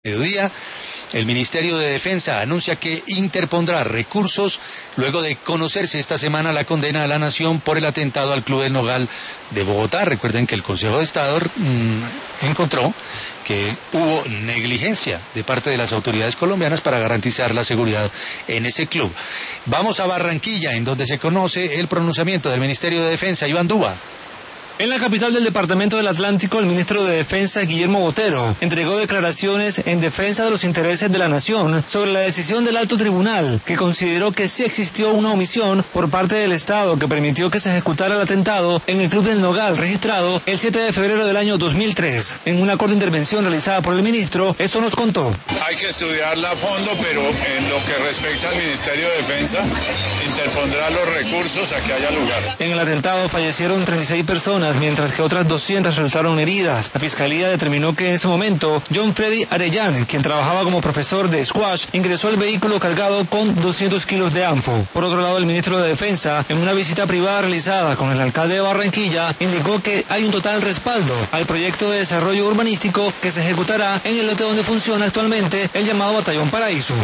Mediodía, el Ministerio de Defensa anuncia que interpondrá recursos luego de conocerse esta semana la condena a la Nación por el atentado al Club del Nogal de Bogotá. Recuerden que el Consejo de Estado encontró que hubo negligencia de parte de las autoridades colombianas para garantizar la seguridad en ese club. Vamos a Barranquilla, en donde se conoce el pronunciamiento del Ministerio de Defensa. Iván Duba. En la capital del Departamento del Atlántico, el ministro de Defensa, Guillermo Botero, entregó declaraciones en defensa de los intereses de la nación sobre la decisión del alto tribunal, que consideró que sí existió una omisión por parte del Estado que permitió que se ejecutara el atentado en el Club del Nogal, registrado el 7 de febrero del año 2003. En una corta intervención realizada por el ministro, esto nos contó. Hay que estudiarla a fondo, pero en lo que respecta al Ministerio de Defensa, interpondrá los recursos a que haya lugar. En el atentado fallecieron 36 personas, mientras que otras 200 resultaron heridas. La Fiscalía determinó que en ese momento John Freddy Arellán, quien trabajaba como profesor de squash, ingresó al vehículo cargado con 200 kilos de anfo. Por otro lado, el ministro de Defensa, en una visita privada realizada con el alcalde de Barranquilla, indicó que hay un total respaldo al proyecto de desarrollo urbanístico que se ejecutará en el lote donde funciona actualmente el llamado Batallón Paraíso.